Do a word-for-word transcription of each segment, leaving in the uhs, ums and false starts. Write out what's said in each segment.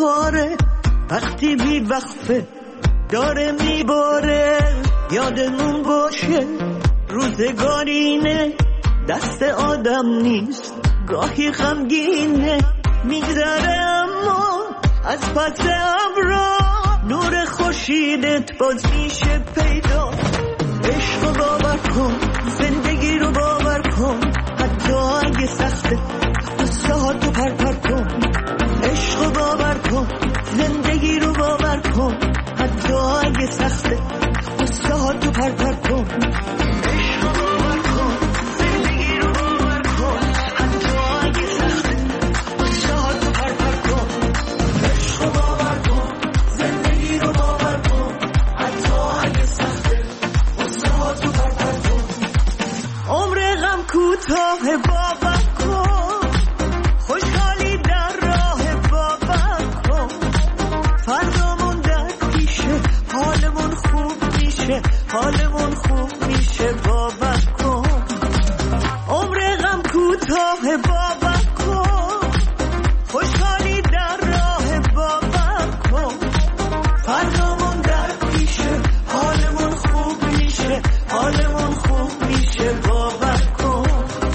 کاره وقتی بی وقفه داره میباره. یادمون باشه روزگارینه دست آدم نیست گاهی غمگینه. میگذره اما از پس ابرا نور خورشیدت باز میشه پیدا. عشق رو باور کن زندگی رو باور کن حتی اگه سخته قصه ها تو پر پر کن. عشق رو باور کن زندگی رو باور کن حتی اگه سخته قصه ها تو پر پر کن. عشق رو باور کن زندگی رو باور کن حتی اگه سخته قصه ها تو پر پر کن. عشق رو باور کن زندگی رو باور کن حتی اگه سخته قصه ها تو پر پر کن. عمر غم کوتاه باور کن خوشحالی در راه باور کن. فردامون در پیشه حالمون خوب میشه حالمون خوب میشه باور کن. عمر غم کوتاه باور کن خوشحالی در راه باور کن. فردامون در پیشه حالمون خوب میشه حالمون خوب میشه باور کن.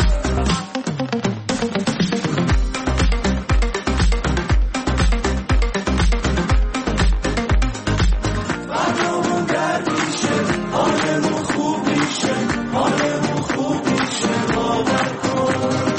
فردامون در پیشه حالمون خوب میشه حالمون خوب میشه باور کن.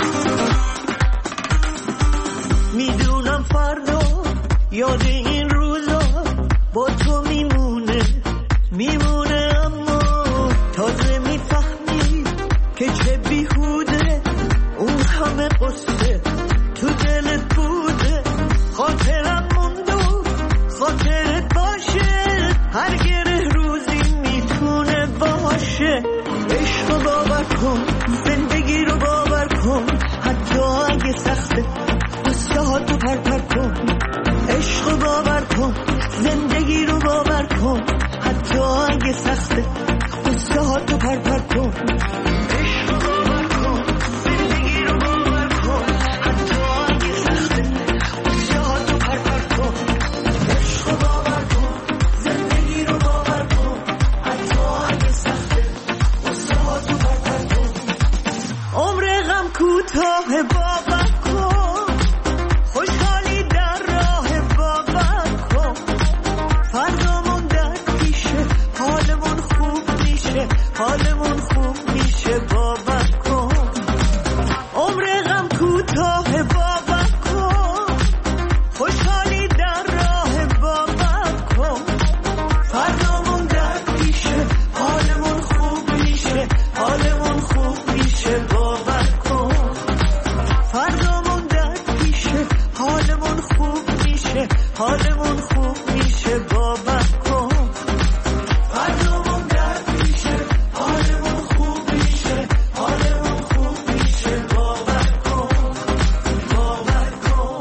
میدونم فردا یاد این روزا با تو میمونه میمونه اما تازه میفهمی که چه بیهوده اون همه قصه تو دلت بوده. خاطرم موندو خاطرت باشه هر گره روزی میتونه باشه. عشق رو باور کن زندگی رو باور کن حتی اگه سخته قصه ها تو پر پر کن. عشق رو باور کن زندگی رو باور کن حتی اگه سخته قصه ها تو پر پر کن. عشق رو باور کن زندگی رو باور کن حتی اگه سخته قصه ها تو پر پر کن. عشق رو باور کن زندگی رو باور کن حتی اگه سخته قصه ها تو پر پر کن. عمر غم کوتاه باور کن خوشحالی در راه باور کن. فردامون در پیشه حالمون خوب میشه حالمون خوب میشه باور کن. عمر غم کوتاه باور کن خوشحالی در راه باور کن. فردامون در پیشه حالمون خوب میشه حالمون خوب میشه باور کن. فردامون در پیشه حالمون خوب میشه حالمون خوب میشه باور کن. فردامون در پیشه حالمون خوب میشه حالمون خوب میشه باور کن باور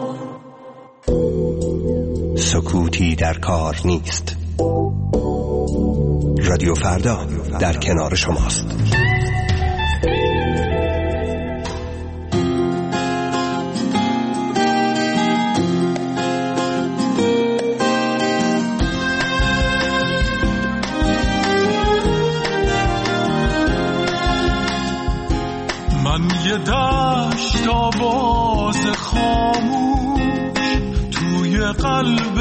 کن. سکوتی در کار نیست. رادیو فردا در کنار شماست. من یه دشت آواز خاموش توی قلب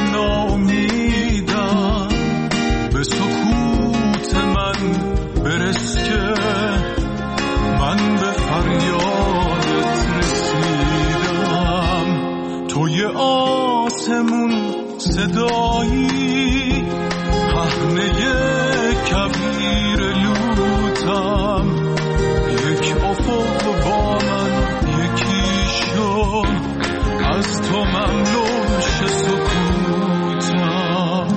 ناامیدم. به سکوت من برس که من به فریادت رسیدم. توی آسمون صدایی پهنه کبیر لوتم. یک افق با من یکی شد از تو ممنون شه سکوتم.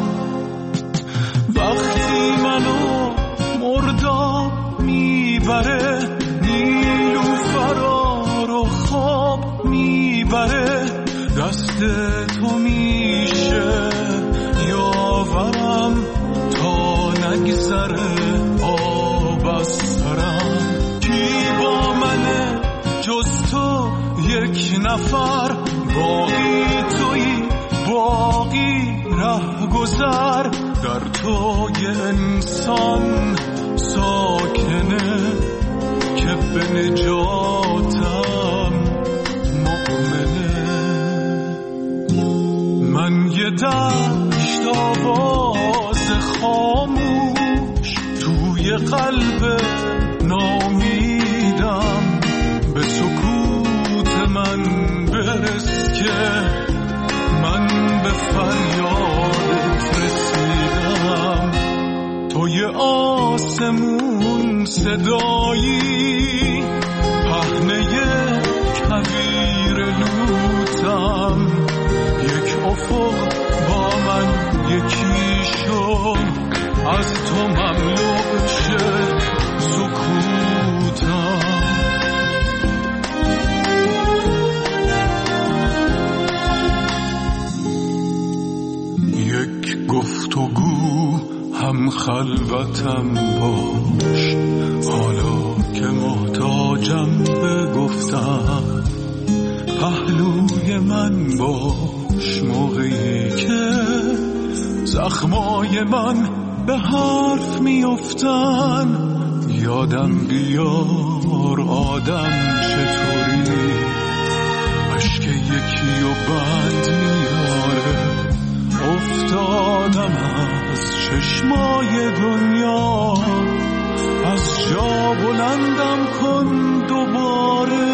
وقتی منو مرداب میبره نیلوفرا رو خواب میبره. دست تو میشه یاورم تا نگذره آب از سرم. کی با منه جز تو یک نفر باقی تویی ره گذر در توی انسان ساکنه که به نجاتم مؤمنه. من یه دشت آواز خاموش توی قلب نامیدم، به سکوت من برس که من به فریادت رسیدم. توی آسمون صدایی پهنه کویر لوتم، یک افق با من یکی شو، از تو مملو شه سکوتم. یک گفتگو هم خلوتم باش، حالا که محتاجم به گفتم، پهلوی من باش موقعی که زخمای من به حرف میافتن. یادم بیار آدم چطوری عشق یکی و بند میاره. افتادم از چشمای دنیا، از جا بلندم کن دوباره.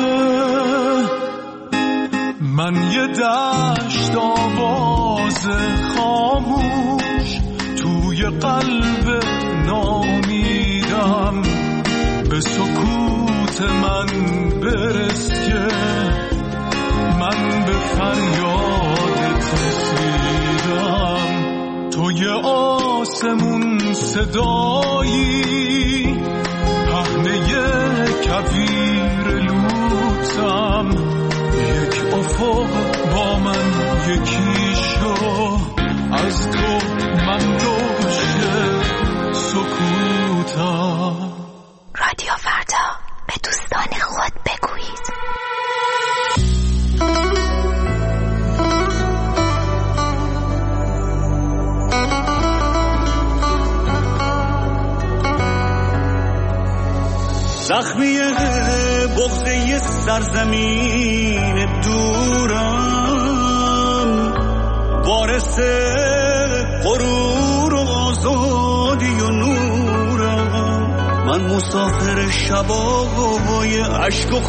من یه دشت آواز خاموش توی قلب نامیدم، به سکوت من برس که من به فریادت رسیدم. توی آسمون صدایی پهنه کویر لوتم، یک افق با من یکی شو، از تو مملو شه سکوتم. رادیو فردا، به دوستان خود بگویید. زخمی بغضه سرزمین دورم، وارث غرور و آزادی و نورم. من مسافر شبای عشق و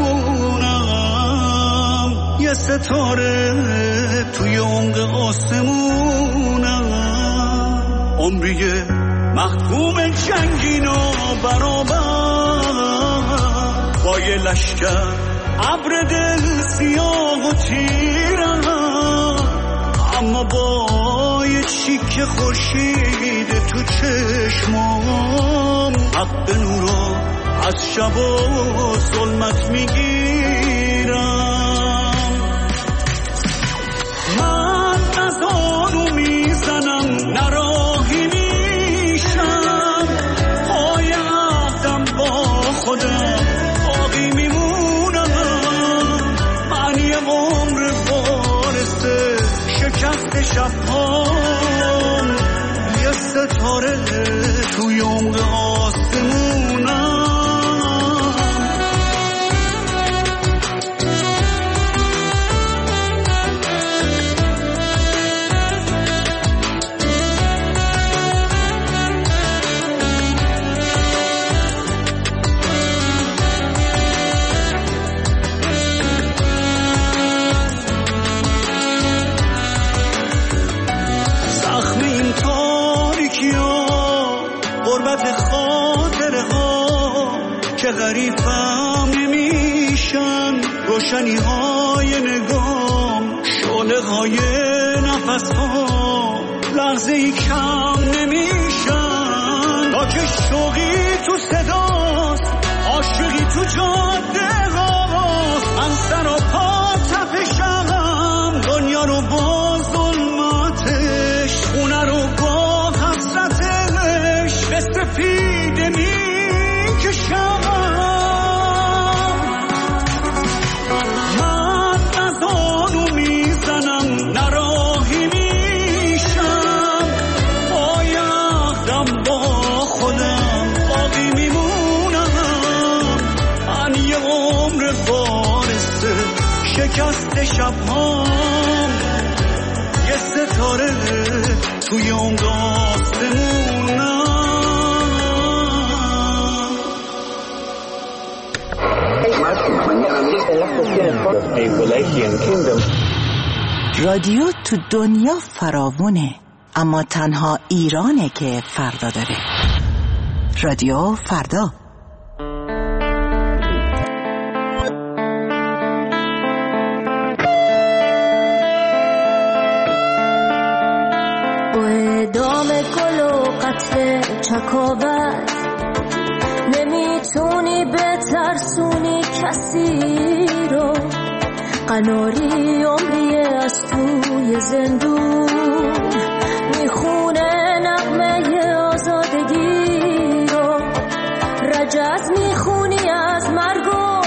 خونم، یه ستاره توی عمق آسمونم. عمریه محکوم جنگین و برابر، با یه لشکر ابر دل سیاه و تیرم، اما با یه چیک خورشید تو چشمام، حق نورو از شب و ظلمت میگیرم. من از آنو میزنم نراهی میشم، پای عهدم با خودم باقی میمونم. من یه عمر وارثه شکست شبهام، یه ستاره توی عمق آسمونم. که غریبم نمیشن روشنی های نگام، شعله های نفس ها لحظه ای کم نمیشن. تا که شوقی تو صداست، عاشقی تو جاده هاست، من سر و پا تپشم، دنیا رو با ظلمتش، خونه رو با حسرتش، به سفیده میکشم. من از آنو میزنم نراهی میشم، امید شب‌ها یه ستاره توی اون داستمونم. رادیو تو دنیا فراوونه، اما تنها ایرانه که فردا داره. رادیو فردا. با اعدام گل و قتل چکاوت نمیتونی بترسونی کسی رو. قناری عمریه از توی زندون میخونه نغمه آزادگی رو. رجز میخونی از مرگ و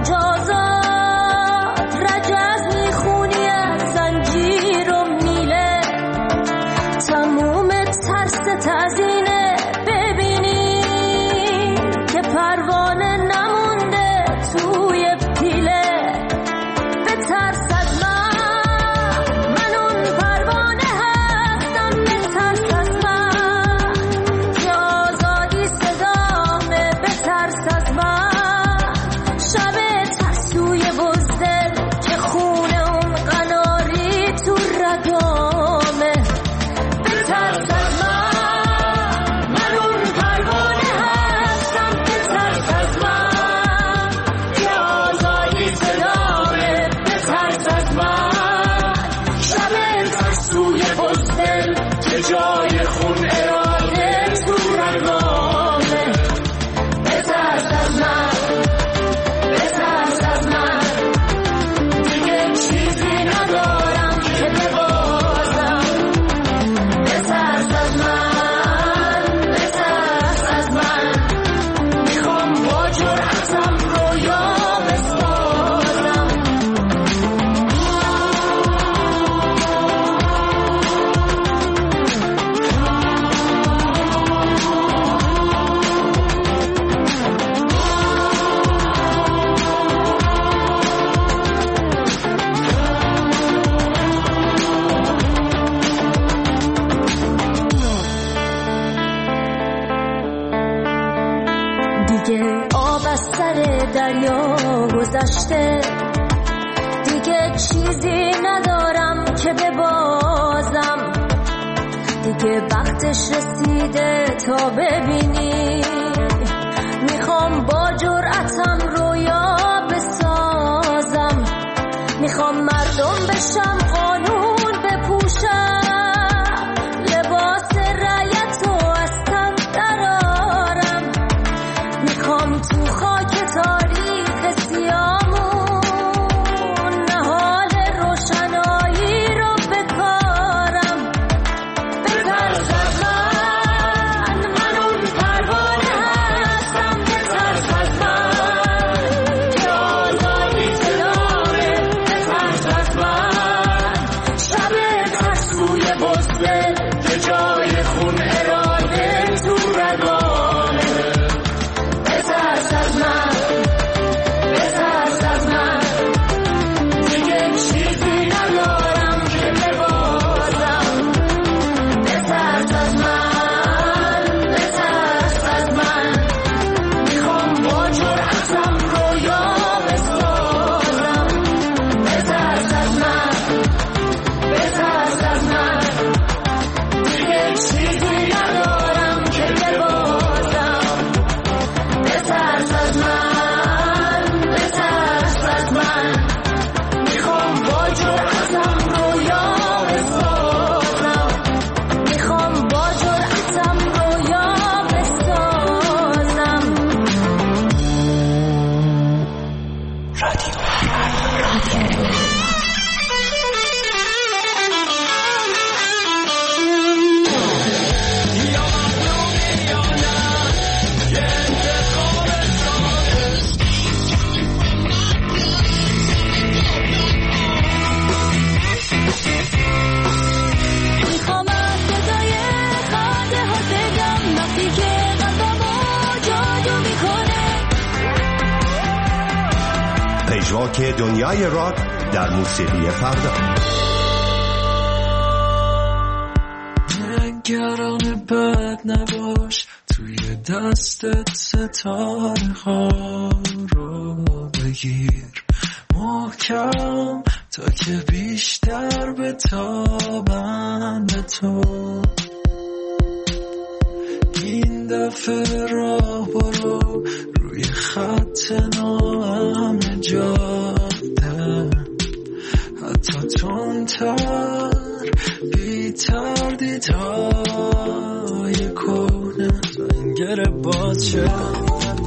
مجازات، رجز میخونی از زنجیر و میله. تموم ترس تزینه ببینی که پروانه نمونده توی پیله. بترس از من، من اون پروانه هستم. بترس از من که آزادی صدامه. بترس از من شب ترسوی بزدل که خونه اون قناری تو رگامه. بترس از من، من اون پروانه هستم. بترس از من که آزادی صدامه. بترس از من شب ترسوی بزدل که جای خون اراده تو رگامه. بترس از من، بترس از من دیگه چیزی ندارم که ببازم. بترس از من، بترس از من میخوام با جرأتم رویا بسازم. دیگه آب از سر دریا گذشته، دیگه چیزی ندارم که ببازم. دیگه وقتش رسیده تا ببینی میخوام با جرأتم رویا بسازم. میخوام مردم بشم، قانون بپوشم، لباس رعیت و از تن درارم. میخوام تو خاک تاریخ سیامون نهال روشنایی رو بکارم. بترس از من، من اون پروانه هستم. بترس از من که آزادی صدامه. بترس از من شب ترسوی بزدل که جای خون اراده تو رگامه. بترس از من، بترس از من دیگه چیزی ندارم که ببازم. بترس از من، بترس از من میخوام با جرأتم رویا بسازم. بترس از من، بترس از من دیگه چیزی ندارم که ببازم. بترس از من، بترس از من میخوام با جرأتم رویا بسازم. میخوام با جرأتم رویا بسازم. رادیو. میخوام از صدای خنده ها بگم وقتی که قلبمو جادو میکنه. پژواک دنیای راک در موسیقی فردا. نگران بد نباش، توی دستت ستاره ها رو بگیر محکم تا که بیشتر بتابن به تو. این دفعه راه برو روی خط ناامن جاده، حتی تندتر بی تردیدهای کهنه زنگر باز شد.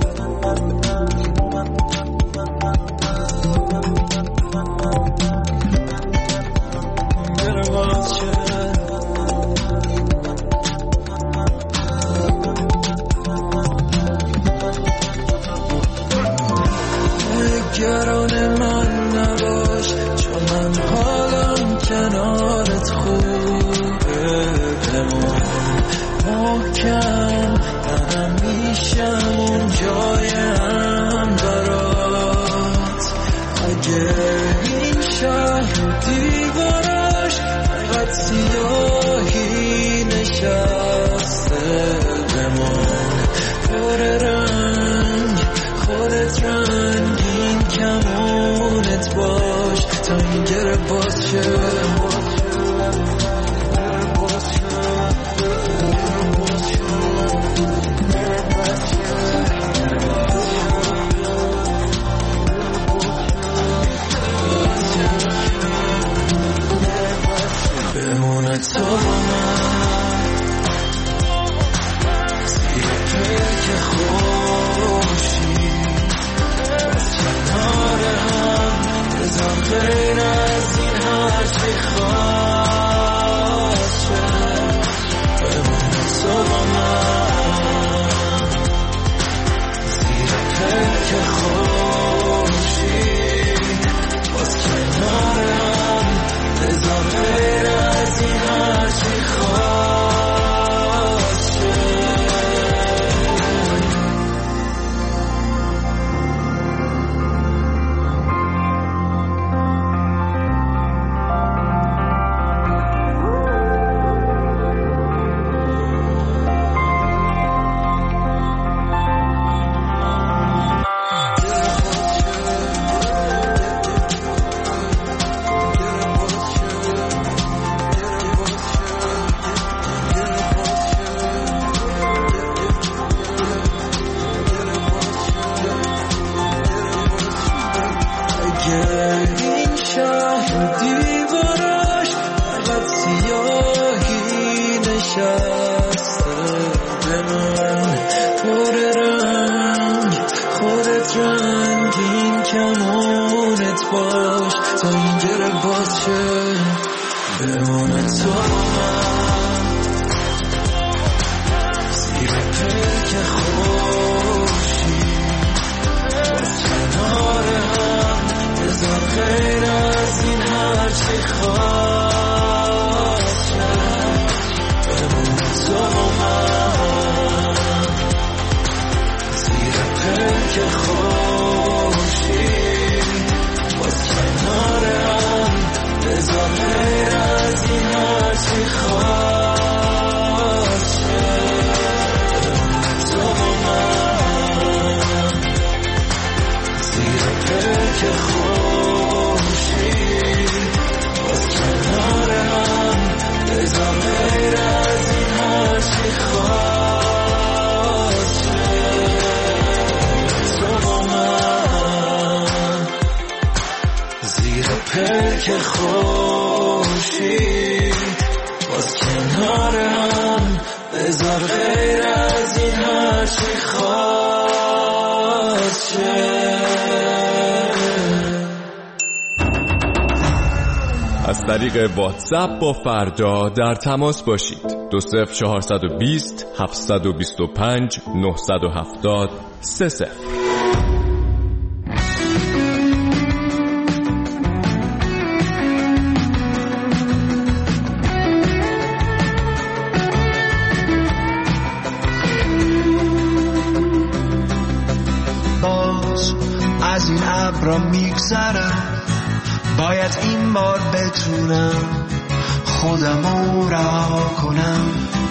نگران من نباش، چون من حالم کنارت خوبه. بمون محکم، منم میشم اون جایم برات. اگه این شهر دیوارش فقط سیاهی نشسته، بمون پر رنگ خودت رنگین کمونت باش تا این گره باز شه. بمونه تو با من زیر پیک خوشی، از کنار هم بزن غیر از این هرچی خواست شه. بمونه تو با من زیر پیک خوشی، از کنار هم بزن غیر از این هرچی خواست شه. این شهر دیوارش فقط سیاهی نشسته، به من پر رنگ خودت رنگین کمونت باش تا این گره باز شه. بمونه تو من زیر پیک خوشی، باز کنار هم بذار غیر از این هرچی خواست شه. بمونه تو من زیر پیک خوشی، باز کنار هم بذار غیر از این هرچی خواست شه. بمونه تو من زیر پیک خوشی، باز کنار هم بذار غیر از این هرچی خواست شه. تو با من زیر پیک خوشی، باز کنار هم بذار غیر از این هرچی خواست شه. از طریق واتساپ با فردا در تماس باشید. دو صفر چهارصد و بیست هفتصد و بیست و پنج نهصد و هفتاد سه صفر. باز از این ابرا میگذرم، باید این بار بتونم خودمو رها کنم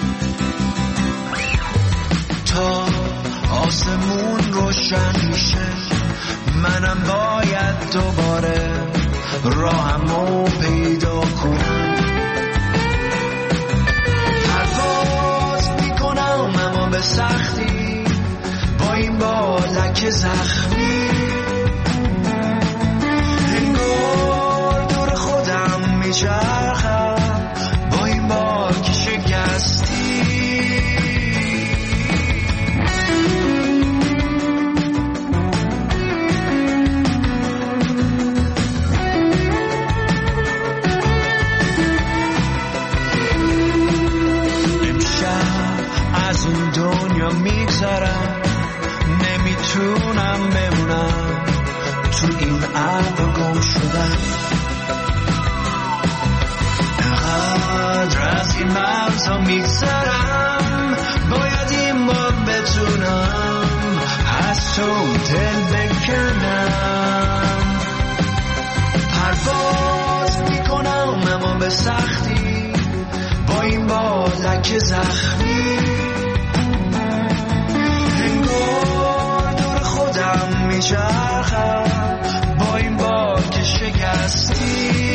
تا آسمون روشن میشه. منم باید دوباره راهمو پیدا کنم. پرواز میکنم اما به سختی، با این بالک زخمی انگار دور خودم میچرخم با این بالک شکستی. از این دنیا میگذرم، نمیتونم بمونم تو این ابر گم شدم. انقدر از این مرزها میگذرم، باید این بار بتونم از تو دل بکنم. پرواز میکنم اما به سختی، با این بالک زخمی انگار دور خودم میچرخم با این بالک شکستی.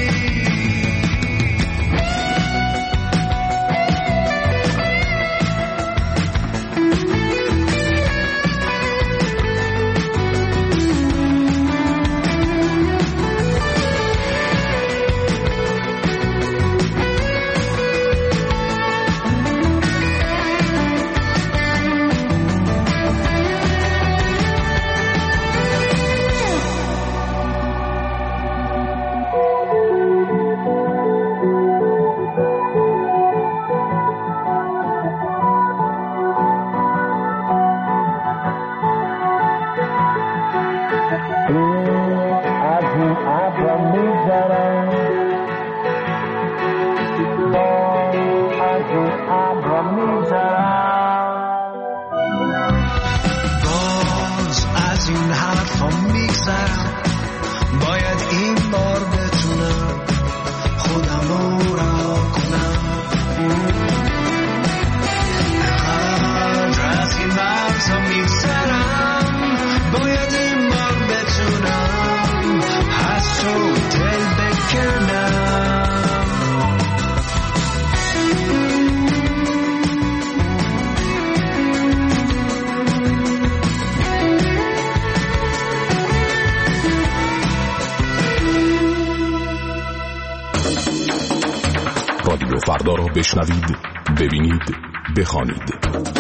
رادیو فردا را بشنوید، ببینید، بخوانید.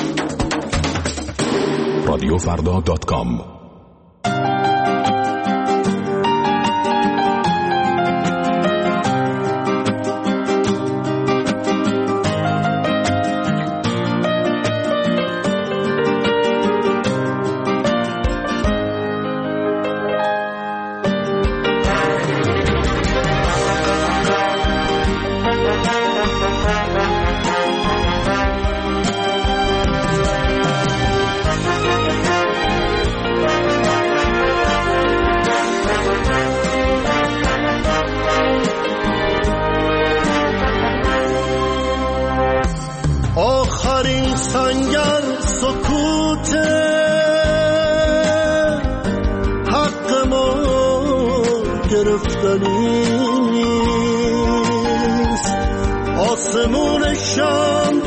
رادیو فردا دات کام. آخرین سنگر سکوت حق ما گرفتنی نیست. آسمون شام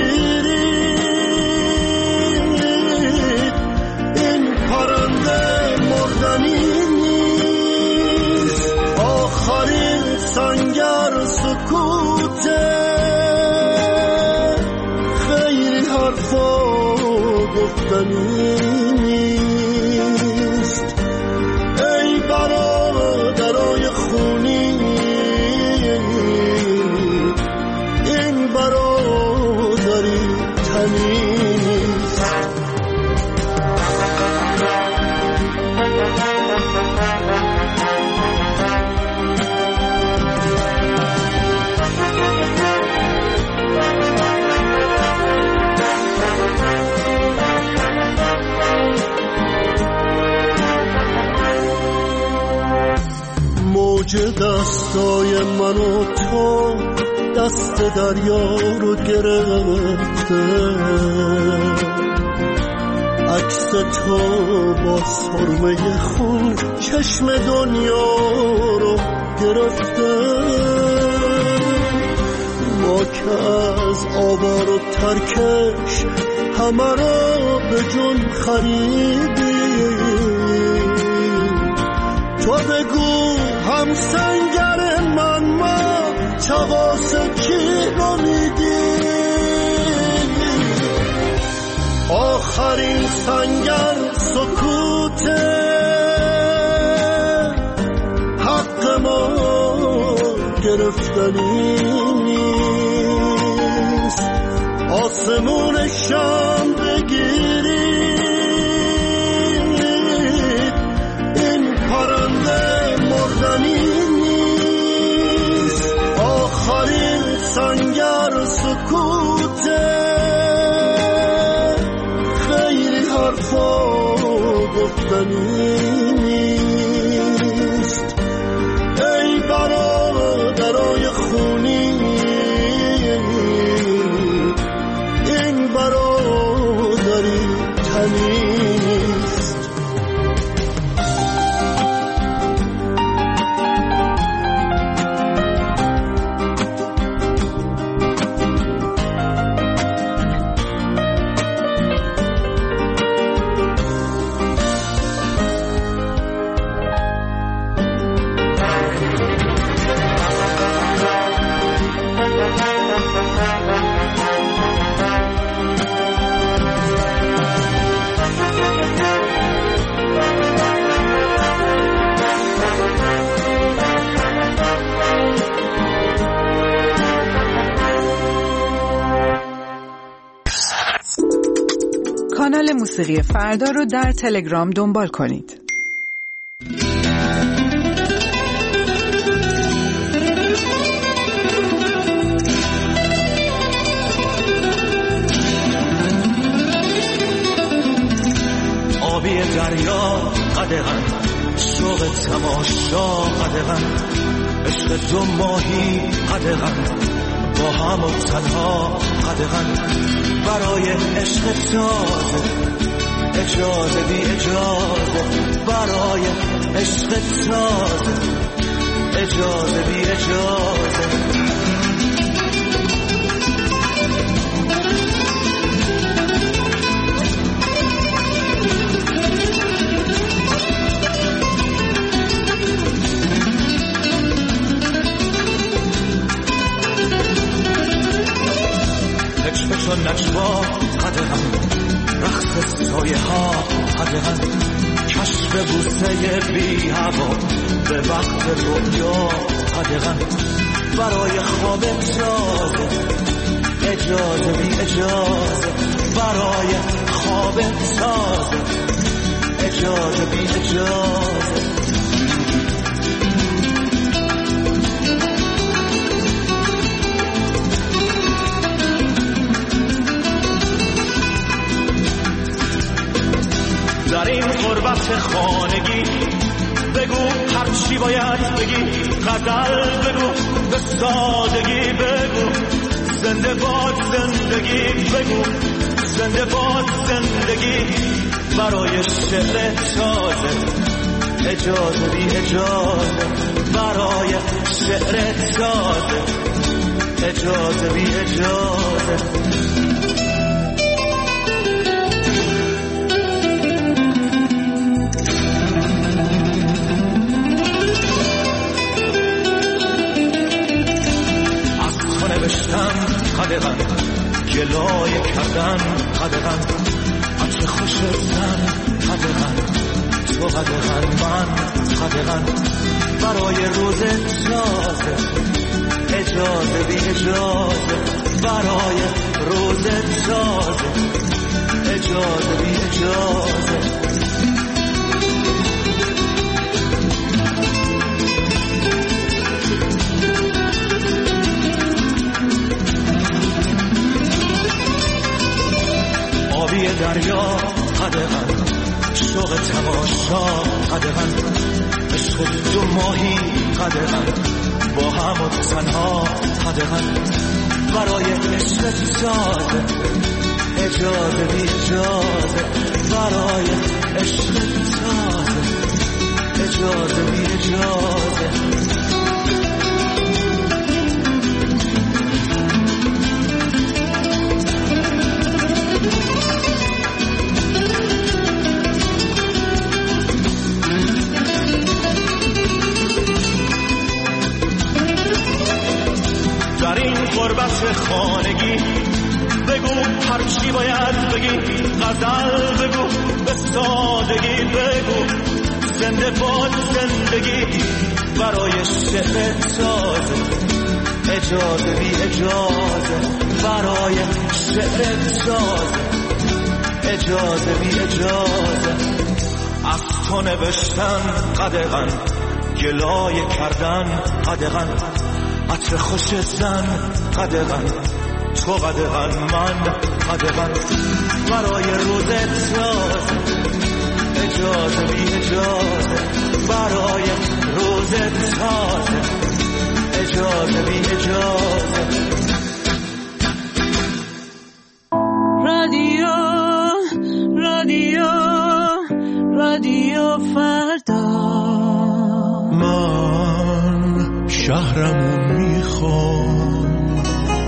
بگیرید، این پرنده مردنی نیست. آخرین سنگر سکوت حرفا گفتنی نیست. ای برادرای خونی، این برادری تنی نیست. موج دستای من و تو دست دریا رو گرفته، عکس تو با سرمه خون چشم دنیا رو گرفته. ما که از آوار و ترکش همه را به جون خریدیم، تو بگو هم سنگر من ما چواس کی رو میدیم. آخرین سنگر سکوته، حق ما گرفتنی نیست. آسمون شم بگیرید، این پرنده مردنی نیست. آخرین سنگر سکوته، خیلی حرفا گفتنی نیست. ای برادرای خونی، این برادری تنیست. کانال موسیقی فردا رو در تلگرام دنبال کنید. آبی دریا قدغن، شوق تماشا قدغن، عشق دو ماهی قدغن، با هم و تنها قدغن، برای عشق تازه اجازه بی اجازه، برای عشق تازه اجازه بی اجازه. و نجوا قدغن، رقص سایه ها قدغن، کشف بوسه بی هوا به وقت رویا قدغن، برای خواب تازه اجازه بی اجازه، برای خواب تازه اجازه بی اجازه. در این غربت خانگی بگو هر چی باید بگی، غزل بگو به سادگی بگو، زنده باد زندگی بگو، زنده باد زندگی، برای شعر تازه اجازه بی اجازه، برای شعر تازه اجازه بی اجازه. قدغن گلایه کردن قدغن، عطر خوش زن قدغن، تو قدغن من قدغن، برای روز تازه اجازه بی اجازه، برای روز تازه اجازه بی اجازه. دریا قدغن، شوق تماشا قدغن، عشق دو ماهی قدغن، با هم و تنها قدغن، برای عشقت ساده اجازه بی اجازه، برای عشقت ساده اجازه بی اجازه. در این غربت خانگی بگو هرچی باید بگی، غزل بگو به سادگی، بگو زنده باد زندگی، برای شعر ساز اجازه بی اجازه، برای شعر ساز اجازه بی اجازه. از تو نوشتن قدغن، گلایه کردن قدغن، عطر خوش زن قدغن، تو قدغن من قدغن، برای روزت ساز اجازه بی اجازه، برای روزت ساز اجازه بی اجازه. رادیو رادیو رادیو فردا، من شهرمو میخوام،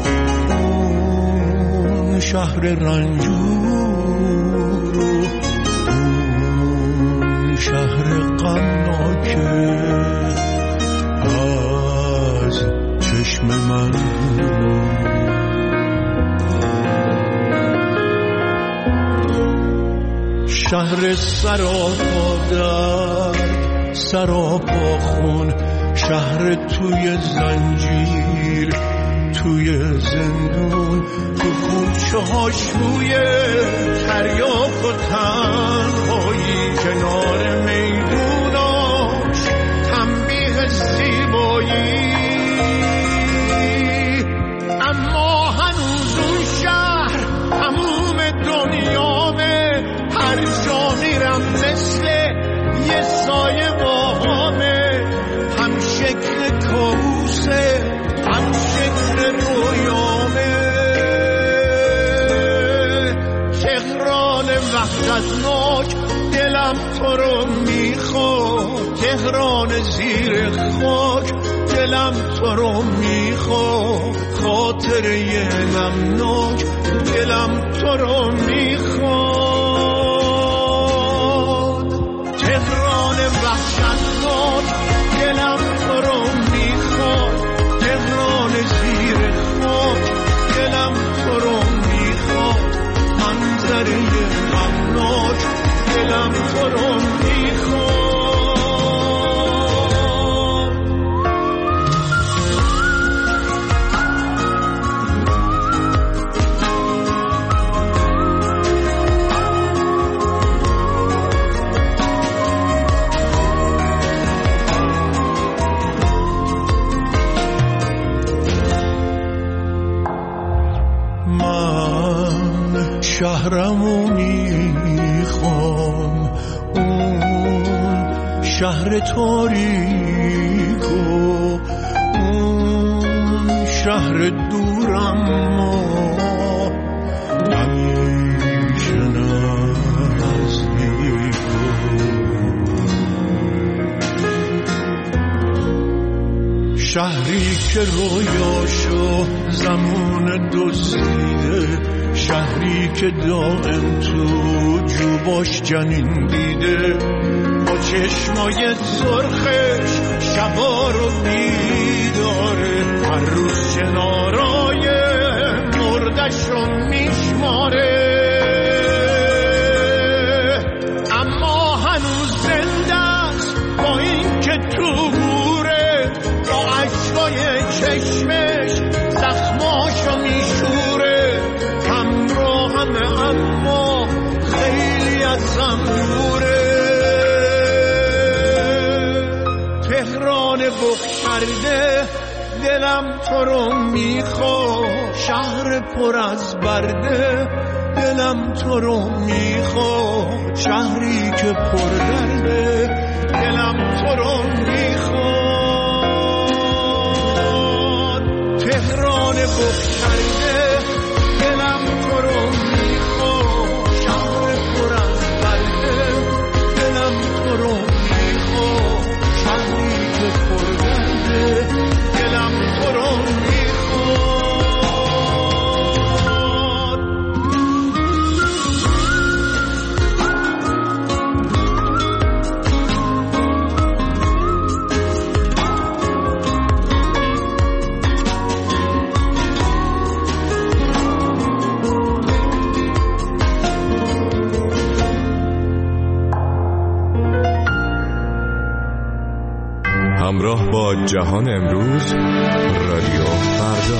اون شهر رنجور، اون شهر غمناکه از چشم من دور، شهر سراپا درد سراپا خون، شهر توی زنجیر توی زندون، تو کوچه هاش روی تریاک و تنهایی، کنار میدوناش تنبیه زیبایی، اما هنوز اون شهر تموم دنیامه، هر جا میرم مثل یه سایه باهامه، هم شکل کابوسه هم شکل رویامه، تهران وحشتناک دلم تو رو میخواد، تهران زیر خاک دلم تو رو میخواد، خاطره غمناک دلم تو رو میخواد، تهران وحشتناک دلم تو رو میخواد، تهران زیر خاک دلم تو رو میخواد، منظره غمناک دلم تو رو میخواد. شهرمو میخوام، اون شهر تاریک و اون شهر دورم، ما همیشه نزدیک، شهری که رویاشو زمان دزدیده، شهری که دائم تو جوباش جنین دیده، با چشمای سرخش شبا رو بیداره، هر روز کنارای مردش رو میشماره، اما هنوز زنده است با این که تو گوره، با عشقای چشمش زخماشو میشوره، همراهمه اما خیلی ازم دوره، تهران بخشرده دلم تو رو میخواد، شهر پر از برده دلم تو رو میخواد، شهری که پر درده دلم تو رو میخواد، تهران بخشنده دلم تو رو میخواد، شهر پر از برده دلم تو رو میخواد، شهری که پر درده دلم تو رو همراه با جهان امروز، رادیو فردا.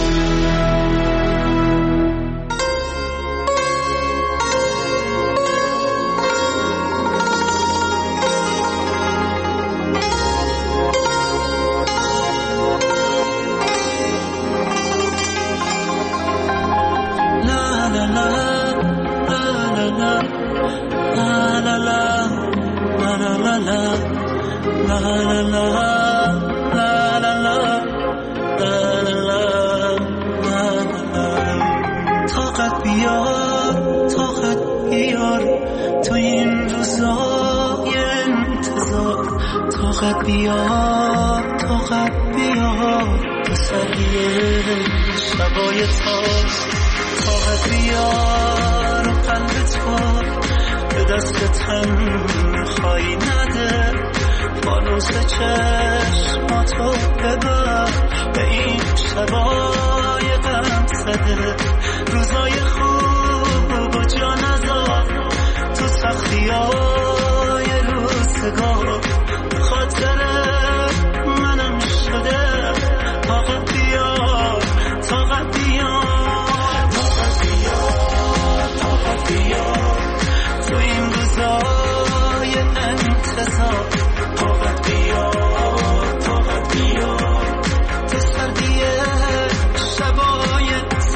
طاقت بیار طاقت بیار تو این روزای انتظار، طاقت بیار طاقت بیار تو سریع شبای تاز، طاقت بیار و قلب تو به دست تنهایی نده، فانوس چشماتو ببر به این شبای غم زده، روزای خوب و جا نذار تو سختیای روزگار، به خاطر منم شده طاقت بیار طاقت بیار طاقت بیار طاقت بیار تو این روزای انتظار، طاقت بیار طاقت بیار تو سردی شبای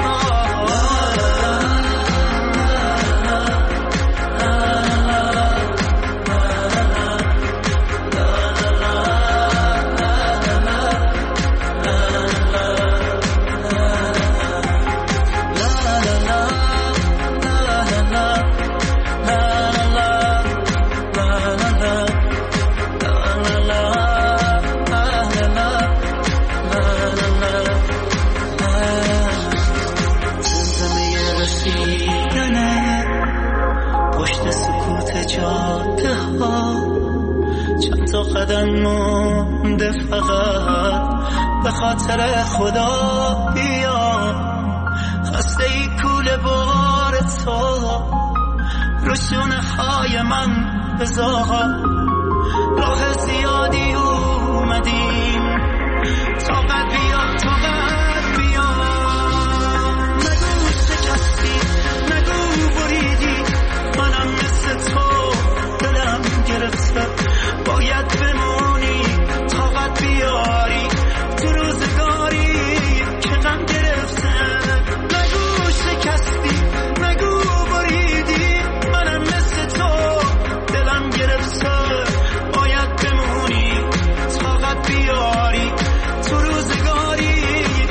قدم مونده فقط به خاطر خدا بیا، خسته ای کوله بار تو رو شونه های من بذار، راه زیادی اومدیم طاقت بیا طاقت بیا، نگو شکستی نگو بریدی، منم مثل تو دلم گرفته باید بمونی، طاقت بیاری تو روزگاری که غم گرفته، نگو شکستی نگو بریدی، منم مثل تو دلم گرفته باید بمونی، طاقت بیاری تو روزگاری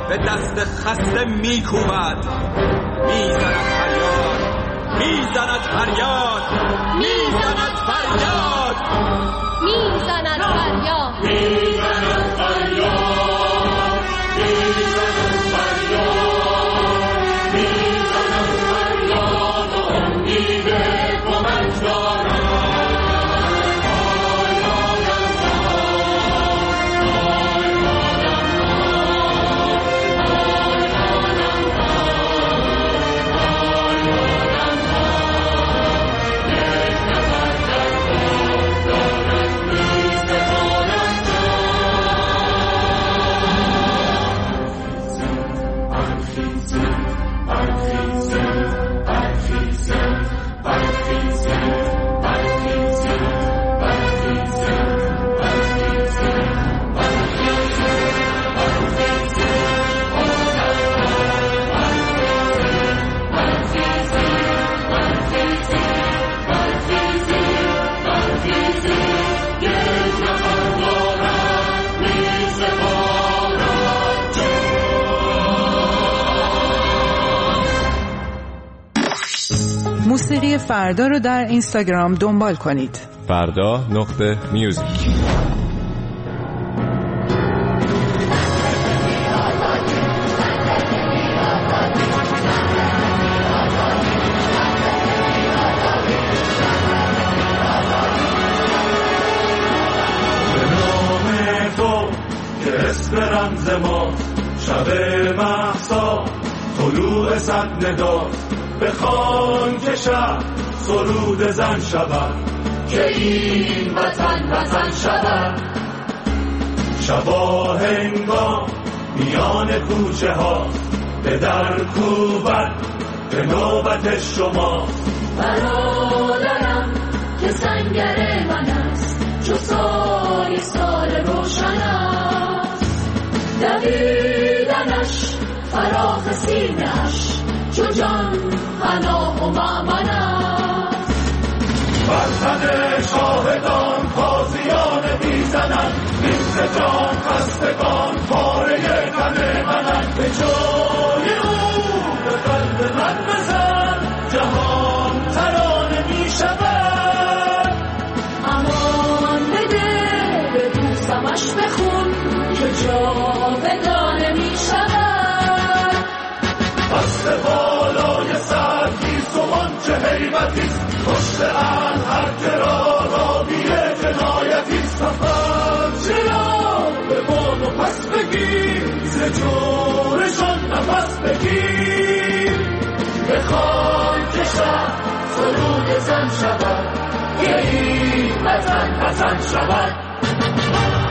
به دست خسته میکوبد، میزند فریاد، میزند فریاد، میزند فریاد، میزند فریاد، میزند فریاد، میزند فریاد، میزند فریاد و امید کمک دارد. موسیقی فردا رو در اینستاگرام دنبال کنید. فردا نقطه میوزیک. به نام تو که اسم رمز ما، شب مهسا طلوع صد ندا، بخوان که شب سرود زن شود، که این وطن وطن شود. شبا هنگام میان کوچه ها به در کوبت به نوبت شما. برادرم که سنگر من است، چو سای سال روشن است. دویدنش فراخ سینه‌اش، چو جان پناه و مأمن است. برتن شاهدان تازیان میزنند، نیز جان خستگان پاره تن منند. به جای او به قلب من بزن، جهان ترانه می شود. امان بده به دوستمش بخون، که جاودانه می شود. دست بالای سر گیست و آنچه حیبتیست، پشت ان هر که را راوی جنایتیست. سفر چرا به بان و پس بگیر، ز جورشان نفس بگیر. بخوان که شب سرود زن شود، که این وطن وطن شود.